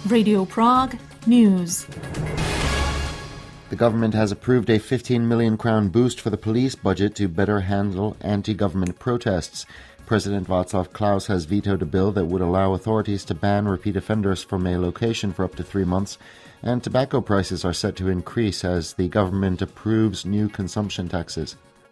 Radio Prague News. The government has approved a 15 million crown boost for the police budget to better handle anti-government protests. President Václav Klaus has vetoed a bill that would allow authorities to ban repeat offenders from a location for up to 3 months, and tobacco prices are set to increase as the government approves new consumption taxes.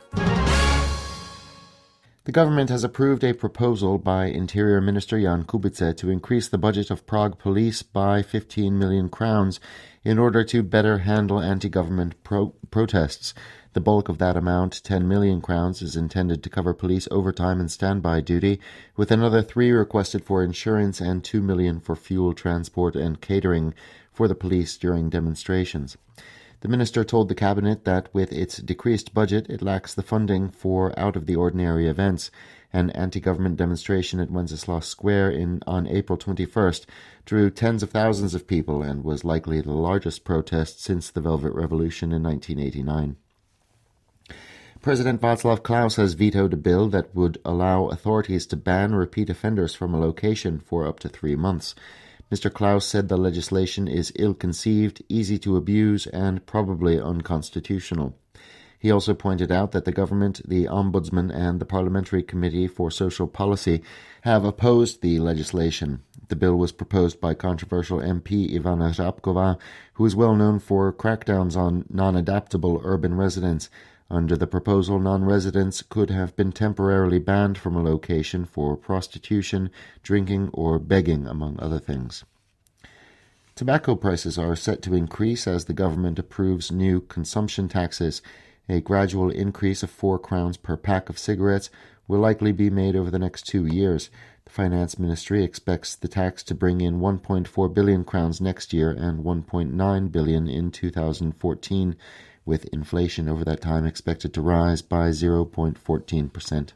The government has approved a proposal by Interior Minister Jan Kubice to increase the budget of Prague Police by 15 million crowns in order to better handle anti-government protests. The bulk of that amount, 10 million crowns, is intended to cover police overtime and standby duty, with another 3 requested for insurance and 2 million for fuel, transport and catering for the police during demonstrations. The minister told the cabinet that with its decreased budget, it lacks the funding for out-of-the-ordinary events. An anti-government demonstration at Wenceslas Square on April 21st drew tens of thousands of people and was likely the largest protest since the Velvet Revolution in 1989. President Václav Klaus has vetoed a bill that would allow authorities to ban repeat offenders from a location for up to 3 months. Mr. Klaus said the legislation is ill-conceived, easy to abuse, and probably unconstitutional. He also pointed out that the government, the Ombudsman, and the Parliamentary Committee for Social Policy have opposed the legislation. The bill was proposed by controversial MP Ivana Řábková, who is well known for crackdowns on non-adaptable urban residents. Under the proposal, non-residents could have been temporarily banned from a location for prostitution, drinking, or begging, among other things. Tobacco prices are set to increase as the government approves new consumption taxes. A gradual increase of 4 crowns per pack of cigarettes will likely be made over the next 2 years. The Finance Ministry expects the tax to bring in 1.4 billion crowns next year and 1.9 billion in 2014, with inflation over that time expected to rise by 0.14%.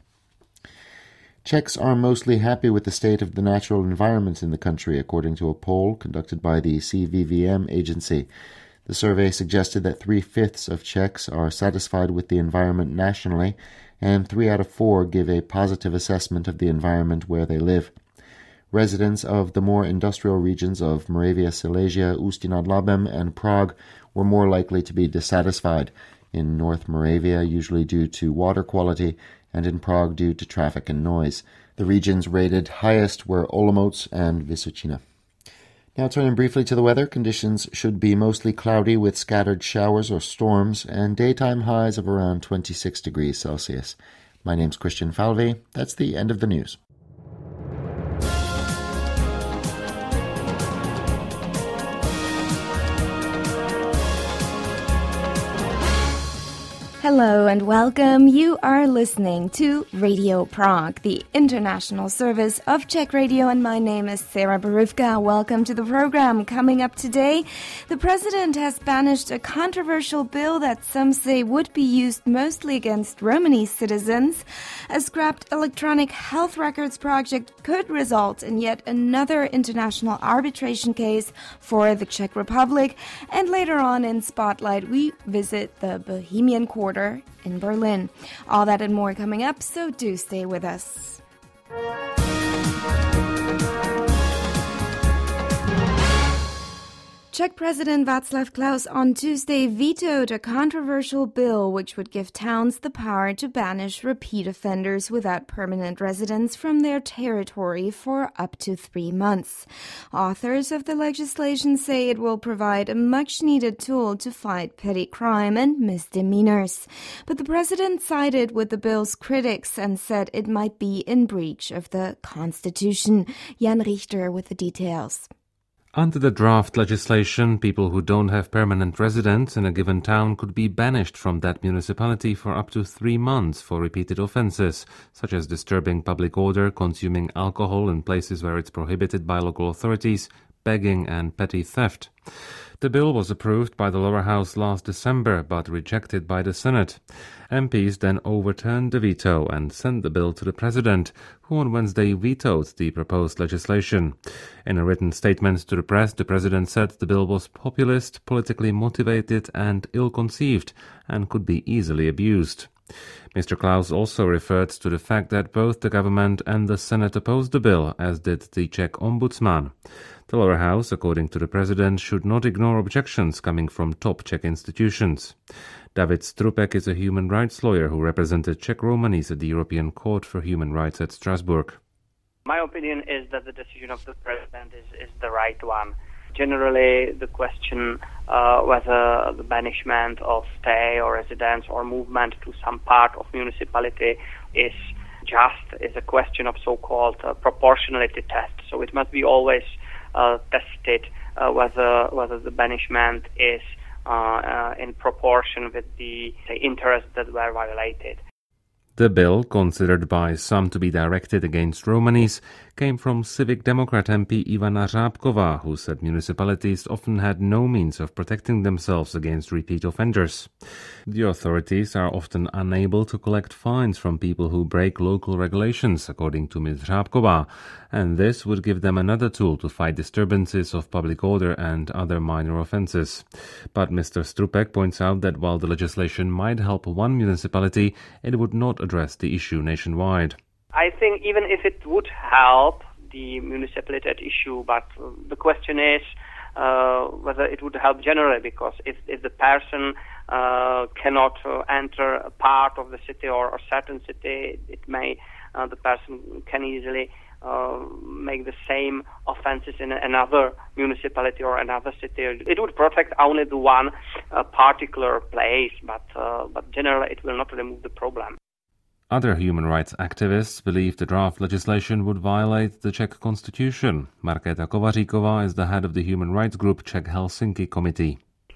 Czechs are mostly happy with the state of the natural environment in the country, according to a poll conducted by the CVVM agency. The survey suggested that 3/5 of Czechs are satisfied with the environment nationally, and 3 out of 4 give a positive assessment of the environment where they live. Residents of the more industrial regions of Moravia, Silesia, Ústí nad Labem, and Prague were more likely to be dissatisfied. In North Moravia, usually due to water quality, and in Prague due to traffic and noise. The regions rated highest were Olomouc and Vysočina. Now turning briefly to the weather, conditions should be mostly cloudy with scattered showers or storms and daytime highs of around 26 degrees Celsius. My name's Christian Falvey. That's the end of the news. Hello and welcome. You are listening to Radio Prague, the international service of Czech Radio, and my name is Sarah Borivka. Welcome to the program. Coming up today, the president has banished a controversial bill that some say would be used mostly against Romani citizens. A scrapped electronic health records project could result in yet another international arbitration case for the Czech Republic. And later on in Spotlight, we visit the Bohemian Quarter in Berlin. All that and more coming up, so do stay with us. Czech President Václav Klaus on Tuesday vetoed a controversial bill which would give towns the power to banish repeat offenders without permanent residence from their territory for up to 3 months. Authors of the legislation say it will provide a much-needed tool to fight petty crime and misdemeanors. But the president sided with the bill's critics and said it might be in breach of the Constitution. Jan Richter with the details. Under the draft legislation, people who don't have permanent residence in a given town could be banished from that municipality for up to 3 months for repeated offences, such as disturbing public order, consuming alcohol in places where it's prohibited by local authorities, begging and petty theft. The bill was approved by the lower house last December, but rejected by the Senate. MPs then overturned the veto and sent the bill to the president, who on Wednesday vetoed the proposed legislation. In a written statement to the press, the president said the bill was populist, politically motivated and ill-conceived, and could be easily abused. Mr. Klaus also referred to the fact that both the government and the Senate opposed the bill, as did the Czech ombudsman. The lower house, according to the president, should not ignore objections coming from top Czech institutions. David Strupek is a human rights lawyer who represented Czech Romanis at the European Court for Human Rights at Strasbourg. My opinion is that the decision of the president is the right one. Generally, the question whether the banishment of stay or residence or movement to some part of municipality is just is a question of so-called proportionality test. So it must be always tested whether the banishment is in proportion with the interests that were violated. The bill, considered by some to be directed against Romanis, came from Civic Democrat MP Ivana Řábková, who said municipalities often had no means of protecting themselves against repeat offenders. The authorities are often unable to collect fines from people who break local regulations, according to Ms. Řábková, and this would give them another tool to fight disturbances of public order and other minor offences. But Mr. Strupek points out that while the legislation might help one municipality, it would not address the issue nationwide. I think even if it would help the municipality at issue, but the question is whether it would help generally, because if the person cannot enter a part of the city or a certain city, it may the person can easily make the same offences in another municipality or another city. It would protect only the one particular place, but generally it will not remove the problem. Other human rights activists believe the draft legislation would violate the Czech constitution. Markéta Kovaříková is the head of the human rights group Czech Helsinki Committee.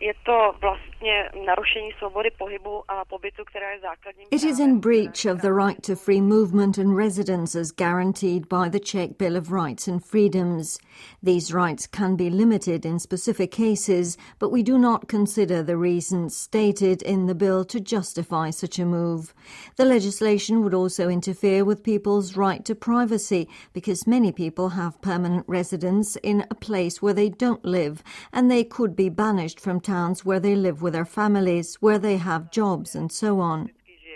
It is in breach of the right to free movement and residence as guaranteed by the Czech Bill of Rights and Freedoms. These rights can be limited in specific cases, but we do not consider the reasons stated in the bill to justify such a move. The legislation would also interfere with people's right to privacy, because many people have permanent residence in a place where they don't live, and they could be banished from towns where they live with their families, where they have jobs and so on.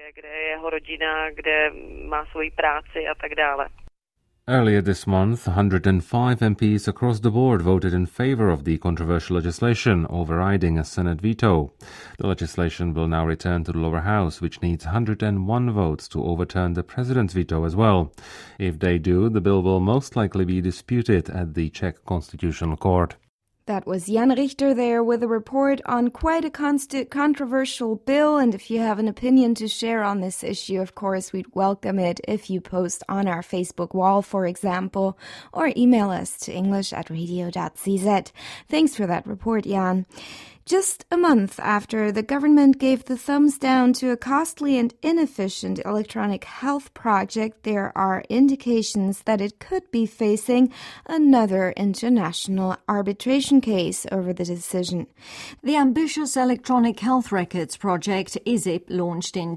Earlier this month, 105 MPs across the board voted in favour of the controversial legislation, overriding a Senate veto. The legislation will now return to the lower house, which needs 101 votes to overturn the president's veto as well. If they do, the bill will most likely be disputed at the Czech Constitutional Court. That was Jan Richter there with a report on quite a controversial bill, and if you have an opinion to share on this issue, of course, we'd welcome it if you post on our Facebook wall, for example, or email us to english@radio.cz. Thanks for that report, Jan. Just a month after the government gave the thumbs down to a costly and inefficient electronic health project, there are indications that it could be facing another international arbitration case over the decision. The ambitious electronic health records project, ISIP, launched in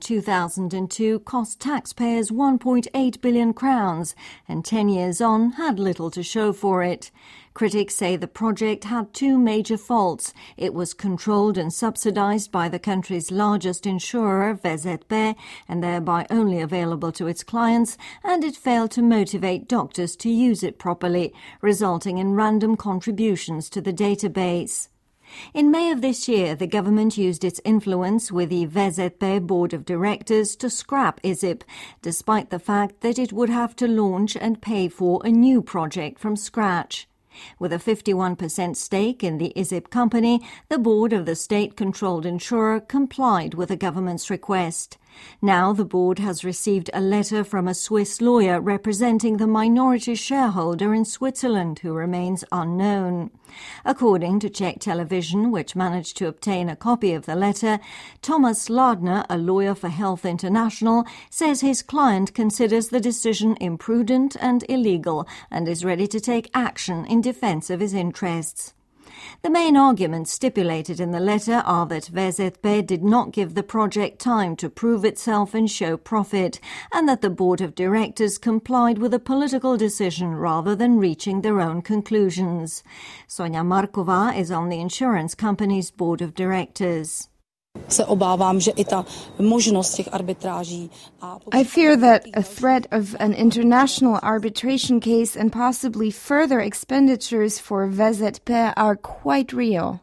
2002, cost taxpayers 1.8 billion crowns and 10 years on had little to show for it. Critics say the project had two major faults. It was controlled and subsidized by the country's largest insurer, VZP, and thereby only available to its clients, and it failed to motivate doctors to use it properly, resulting in random contributions to the database. In May of this year, the government used its influence with the VZP Board of Directors to scrap ISIP, despite the fact that it would have to launch and pay for a new project from scratch. With a 51% stake in the ISIP company, the board of the state-controlled insurer complied with the government's request. Now the board has received a letter from a Swiss lawyer representing the minority shareholder in Switzerland, who remains unknown. According to Czech television, which managed to obtain a copy of the letter, Thomas Ladner, a lawyer for Health International, says his client considers the decision imprudent and illegal and is ready to take action in defense of his interests. The main arguments stipulated in the letter are that VZP did not give the project time to prove itself and show profit, and that the board of directors complied with a political decision rather than reaching their own conclusions. Sonia Marková is on the insurance company's board of directors. I fear that a threat of an international arbitration case and possibly further expenditures for VZP are quite real.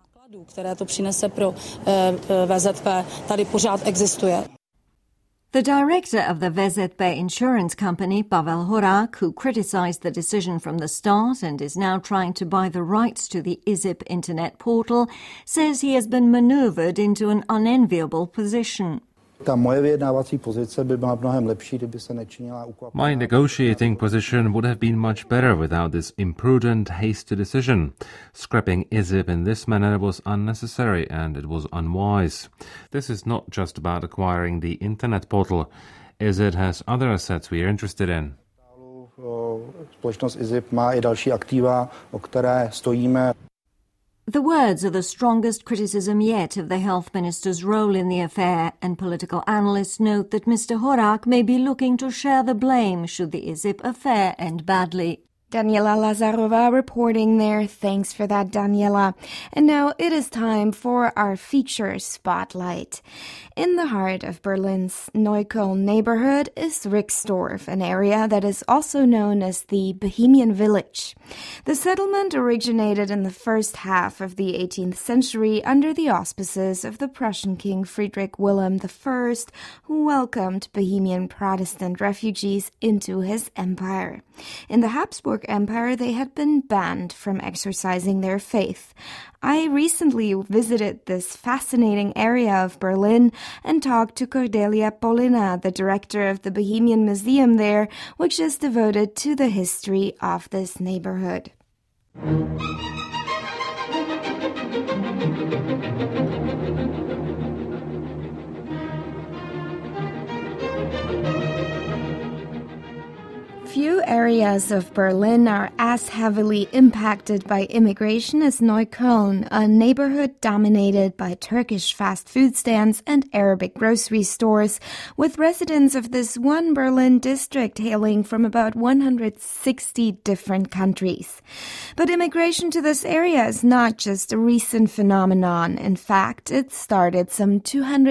The director of the VZP insurance company, Pavel Horák, who criticized the decision from the start and is now trying to buy the rights to the IZIP internet portal, says he has been maneuvered into an unenviable position. My negotiating position would have been much better without this imprudent, hasty decision. Scrapping IZIP in this manner was unnecessary and it was unwise. This is not just about acquiring the internet portal. IZIP has other assets we are interested in. The words are the strongest criticism yet of the health minister's role in the affair, and political analysts note that Mr. Horák may be looking to share the blame should the IZIP affair end badly. Daniela Lazarova reporting there. Thanks for that, Daniela. And now it is time for our feature spotlight. In the heart of Berlin's Neukölln neighborhood is Rixdorf, an area that is also known as the Bohemian Village. The settlement originated in the first half of the 18th century under the auspices of the Prussian King Friedrich Wilhelm I, who welcomed Bohemian Protestant refugees into his empire. In the Habsburg Empire, they had been banned from exercising their faith. I recently visited this fascinating area of Berlin and talked to Cordelia Polina, the director of the Bohemian Museum there, which is devoted to the history of this neighborhood. Few areas of Berlin are as heavily impacted by immigration as Neukölln, a neighborhood dominated by Turkish fast food stands and Arabic grocery stores, with residents of this one Berlin district hailing from about 160 different countries. But immigration to this area is not just a recent phenomenon. In fact, it started some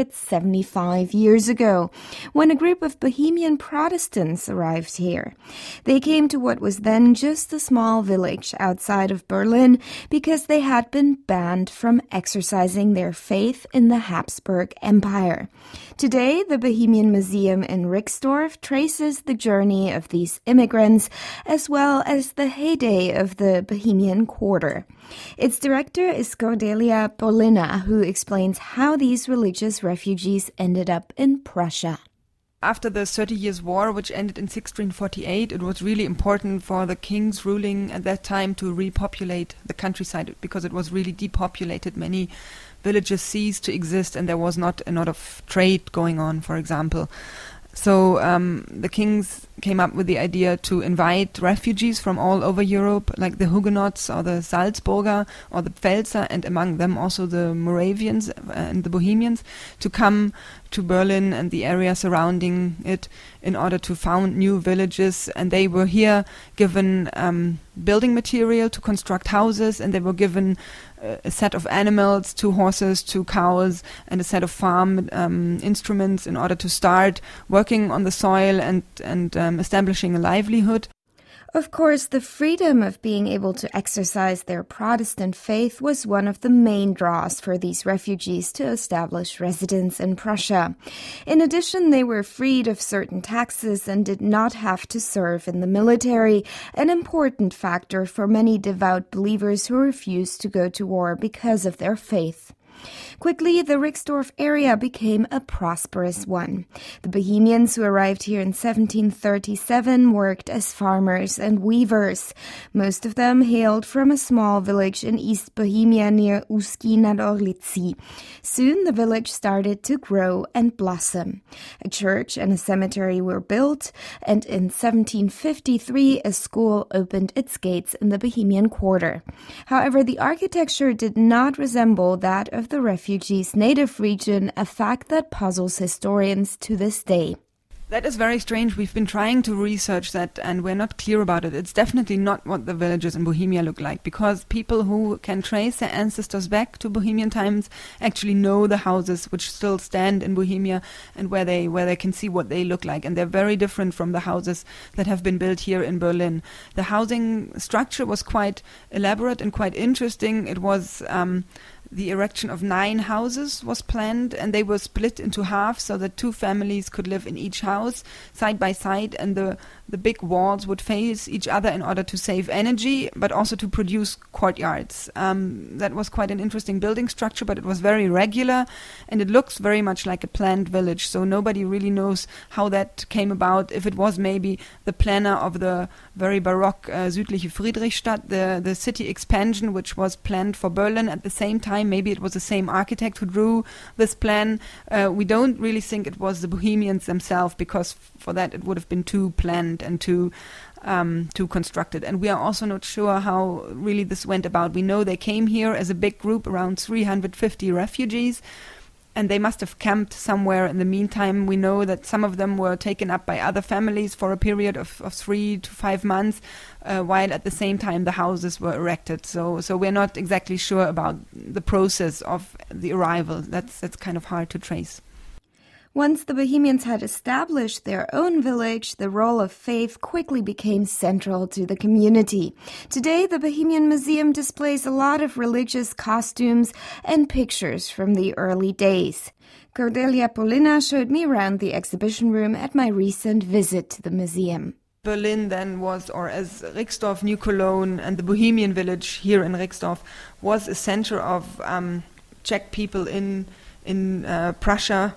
275 years ago, when a group of Bohemian Protestants arrived here. They came to what was then just a small village outside of Berlin because they had been banned from exercising their faith in the Habsburg Empire. Today, the Bohemian Museum in Rixdorf traces the journey of these immigrants as well as the heyday of the Bohemian Quarter. Its director is Cordelia Polina, who explains how these religious refugees ended up in Prussia. After the 30 Years' War, which ended in 1648, it was really important for the kings ruling at that time to repopulate the countryside because it was really depopulated. Many villages ceased to exist and there was not a lot of trade going on, for example. So the kings came up with the idea to invite refugees from all over Europe, like the Huguenots or the Salzburger or the Pfälzer, and among them also the Moravians and the Bohemians, to come to Berlin and the area surrounding it in order to found new villages. And they were here given building material to construct houses, and they were given a set of animals, 2 horses, 2 cows, and a set of farm instruments in order to start working on the soil and establishing a livelihood. Of course, the freedom of being able to exercise their Protestant faith was one of the main draws for these refugees to establish residence in Prussia. In addition, they were freed of certain taxes and did not have to serve in the military, an important factor for many devout believers who refused to go to war because of their faith. Quickly, the Rixdorf area became a prosperous one. The Bohemians who arrived here in 1737 worked as farmers and weavers. Most of them hailed from a small village in East Bohemia near Ústí nad Orlicí. Soon the village started to grow and blossom. A church and a cemetery were built, and in 1753 a school opened its gates in the Bohemian Quarter. However, the architecture did not resemble that of the refugees' native region, a fact that puzzles historians to this day. That is very strange. We've been trying to research that and we're not clear about it. It's definitely not what the villages in Bohemia look like, because people who can trace their ancestors back to Bohemian times actually know the houses which still stand in Bohemia and where they can see what they look like. And they're very different from the houses that have been built here in Berlin. The housing structure was quite elaborate and quite interesting. It was the erection of 9 houses was planned, and they were split into half so that 2 families could live in each house side by side, and the big walls would face each other in order to save energy, but also to produce courtyards. That was quite an interesting building structure, but it was very regular, and it looks very much like a planned village, so nobody really knows how that came about, if it was maybe the planner of the very Baroque Südliche Friedrichstadt, the city expansion, which was planned for Berlin at the same time. Maybe it was the same architect who drew this plan. We don't really think it was the Bohemians themselves, because for that it would have been too planned and too constructed. And we are also not sure how really this went about. We know they came here as a big group, around 350 refugees, and they must have camped somewhere in the meantime. We know that some of them were taken up by other families for a period of 3 to 5 months, while at the same time the houses were erected. So we're not exactly sure about the process of the arrival. That's kind of hard to trace. Once the Bohemians had established their own village, the role of faith quickly became central to the community. Today, the Bohemian Museum displays a lot of religious costumes and pictures from the early days. Cordelia Polina showed me around the exhibition room at my recent visit to the museum. Berlin then was, or as Rixdorf, New Cologne, and the Bohemian village here in Rixdorf was a center of Czech people in Prussia.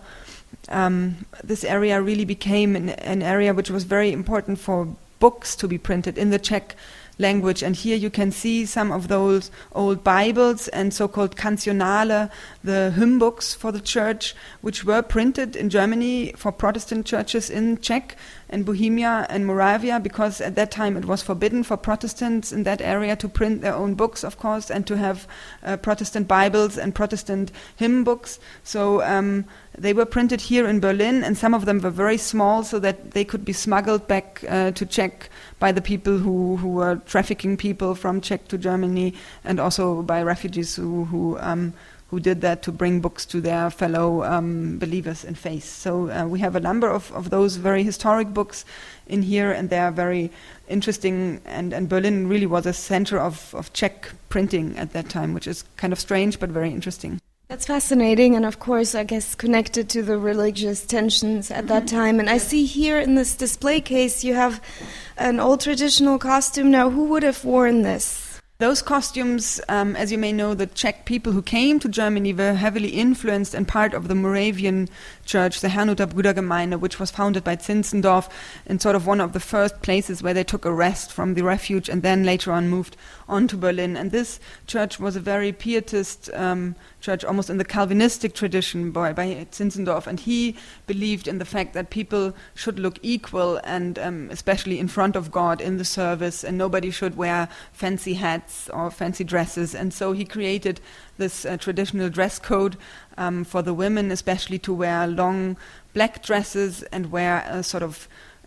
This area really became an area which was very important for books to be printed in the Czech language. And here you can see some of those old Bibles and so-called Kantionale, the hymn books for the church, which were printed in Germany for Protestant churches in Czech and Bohemia and Moravia, because at that time it was forbidden for Protestants in that area to print their own books, of course, and to have Protestant Bibles and Protestant hymn books. So they were printed here in Berlin, and some of them were very small so that they could be smuggled back to Czech by the people who were trafficking people from Czech to Germany, and also by refugees who did that to bring books to their fellow believers in faith. So we have a number of those very historic books in here, and they are very interesting, and Berlin really was a center of Czech printing at that time, which is kind of strange but very interesting. That's fascinating, and of course, I guess, connected to the religious tensions at that time. And I see here in this display case you have an old traditional costume. Now, who would have worn this? Those costumes, as you may know, the Czech people who came to Germany were heavily influenced and part of the Moravian church, the Herrnhuter Brüdergemeinde, which was founded by Zinzendorf, and sort of one of the first places where they took a rest from the refuge and then later on moved on to Berlin. And this church was a very pietist church, almost in the Calvinistic tradition by Zinzendorf, and he believed in the fact that people should look equal, and especially in front of God in the service, and nobody should wear fancy hats or fancy dresses. And so he created this traditional dress code for the women, especially to wear long black dresses and wear sort of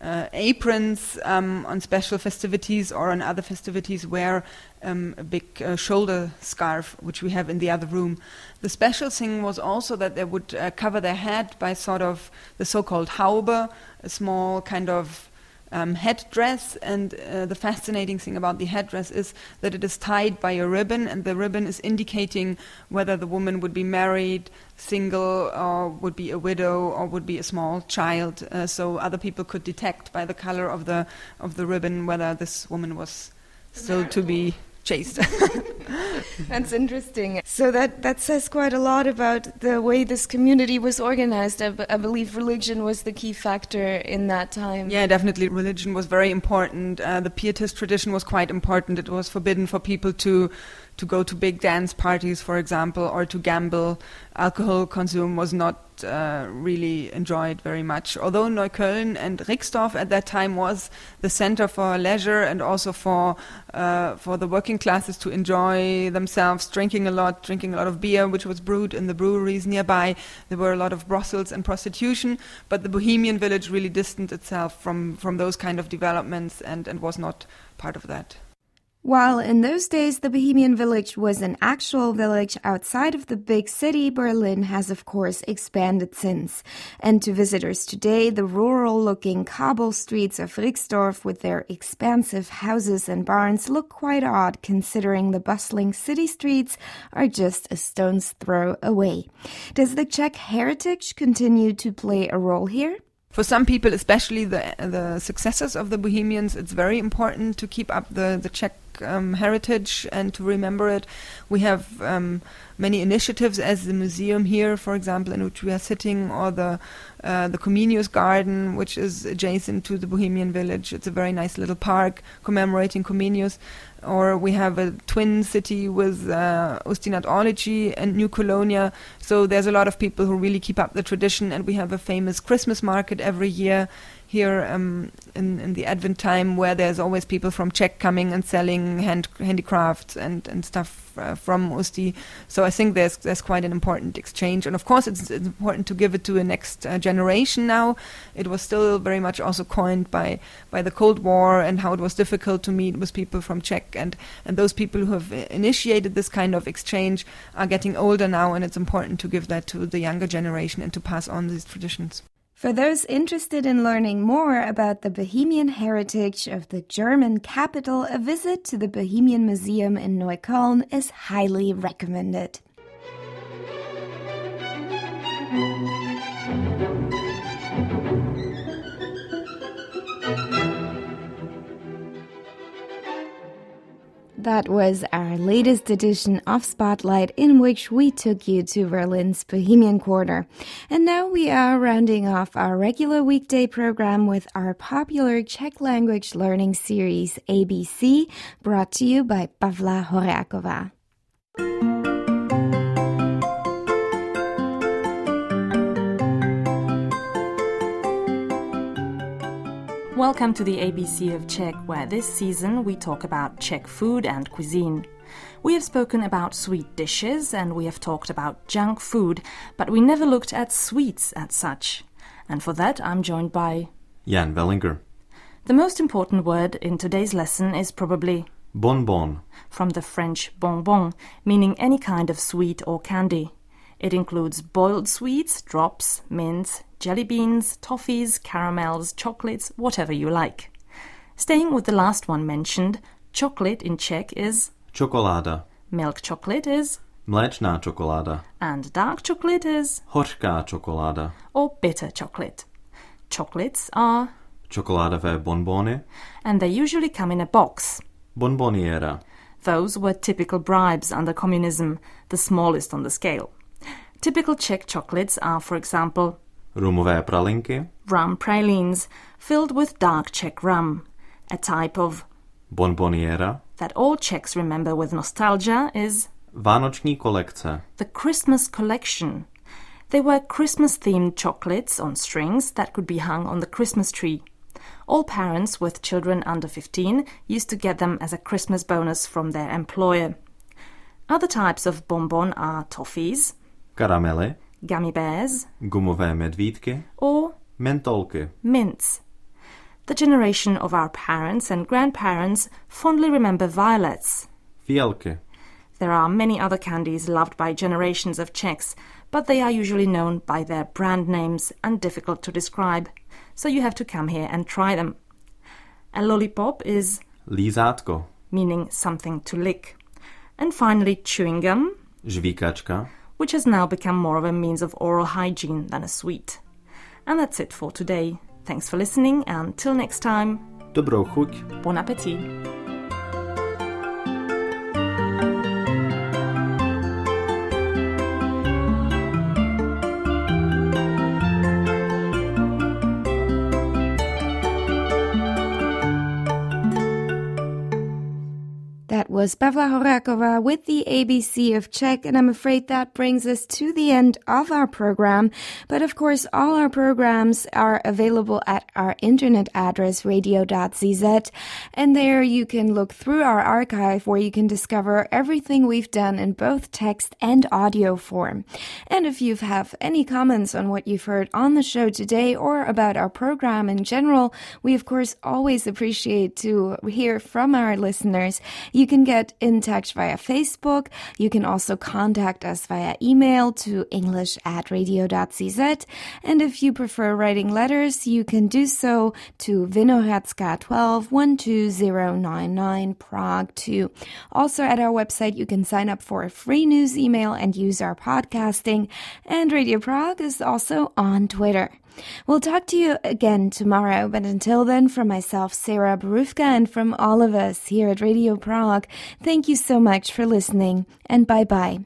aprons on special festivities, or on other festivities wear a big shoulder scarf, which we have in the other room. The special thing was also that they would cover their head by sort of the so-called Haube, a small kind of headdress, and the fascinating thing about the headdress is that it is tied by a ribbon, and the ribbon is indicating whether the woman would be married, single, or would be a widow, or would be a small child. So other people could detect by the color of the ribbon whether this woman was still to be chaste. That's interesting. So that says quite a lot about the way this community was organized. I believe religion was the key factor in that time. Yeah, definitely. Religion was very important. The Pietist tradition was quite important. It was forbidden for people to to go to big dance parties, for example, or to gamble. Alcohol consume was not really enjoyed very much. Although Neukölln and Rixdorf at that time was the center for leisure and also for the working classes to enjoy themselves, drinking a lot of beer, which was brewed in the breweries nearby. There were a lot of brothels and prostitution, but the Bohemian village really distanced itself from those kind of developments and was not part of that. While in those days the Bohemian village was an actual village outside of the big city, Berlin has of course expanded since. And to visitors today, the rural-looking cobble streets of Rixdorf with their expansive houses and barns look quite odd considering the bustling city streets are just a stone's throw away. Does the Czech heritage continue to play a role here? For some people, especially the successors of the Bohemians, it's very important to keep up the Czech heritage and to remember it. We have many initiatives as the museum here, for example, in which we are sitting, or the Comenius Garden, which is adjacent to the Bohemian village. It's a very nice little park commemorating Comenius. Or we have a twin city with Ustinat Orlici and New Colonia. So there's a lot of people who really keep up the tradition, and we have a famous Christmas market every year here in the Advent time, where there's always people from Czech coming and selling handicrafts and stuff from Usti. So I think there's quite an important exchange. And of course it's important to give it to a next generation now. It was still very much also coined by the Cold War and how it was difficult to meet with people from Czech. And those people who have initiated this kind of exchange are getting older now, and it's important to give that to the younger generation and to pass on these traditions. For those interested in learning more about the Bohemian heritage of the German capital, a visit to the Bohemian Museum in Neukölln is highly recommended. That was our latest edition of Spotlight, in which we took you to Berlin's Bohemian Quarter. And now we are rounding off our regular weekday program with our popular Czech language learning series ABC, brought to you by Pavla Horáková. Welcome to the ABC of Czech, where this season we talk about Czech food and cuisine. We have spoken about sweet dishes and we have talked about junk food, but we never looked at sweets as such. And for that I'm joined by Jan Wellinger. The most important word in today's lesson is probably bonbon, from the French bonbon, meaning any kind of sweet or candy. It includes boiled sweets, drops, mints, jelly beans, toffees, caramels, chocolates, whatever you like. Staying with the last one mentioned, chocolate in Czech is čokoláda, milk chocolate is mléčná čokoláda, and dark chocolate is hořká čokoláda, or bitter chocolate. Chocolates are čokoládové bonbony, and they usually come in a box. bonboniera. Those were typical bribes under communism, the smallest on the scale. Typical Czech chocolates are, for example, rumové pralinky, rum pralines, filled with dark Czech rum, a type of bonboniera, that all Czechs remember with nostalgia is vánoční kolekce, the Christmas collection. They were Christmas-themed chocolates on strings that could be hung on the Christmas tree. All parents with children under 15 used to get them as a Christmas bonus from their employer. Other types of bonbon are toffees, karamely, gummy bears, gumové medvídky, or mentolky. mints. The generation of our parents and grandparents fondly remember violets. fialky. There are many other candies loved by generations of Czechs, but they are usually known by their brand names and difficult to describe, so you have to come here and try them. A lollipop is lízátko, meaning something to lick. And finally, chewing gum, žvíkačka, which has now become more of a means of oral hygiene than a sweet. And that's it for today. Thanks for listening, and till next time. dobrou chuť. Bon appétit. That was was Pavla Horakova with the ABC of Czech, and I'm afraid that brings us to the end of our program. But of course, all our programs are available at our internet address, radio.cz, and there you can look through our archive where you can discover everything we've done in both text and audio form. And if you have any comments on what you've heard on the show today or about our program in general, we of course always appreciate to hear from our listeners. You can get in touch via Facebook. You can also contact us via email to english@radio.cz. And if you prefer writing letters, you can do so to Vinohradska 12 12099 Prague 2. Also at our website, you can sign up for a free news email and use our podcasting. And Radio Prague is also on Twitter. We'll talk to you again tomorrow, but until then, from myself, Sarah Borufka, and from all of us here at Radio Prague, thank you so much for listening, and bye-bye.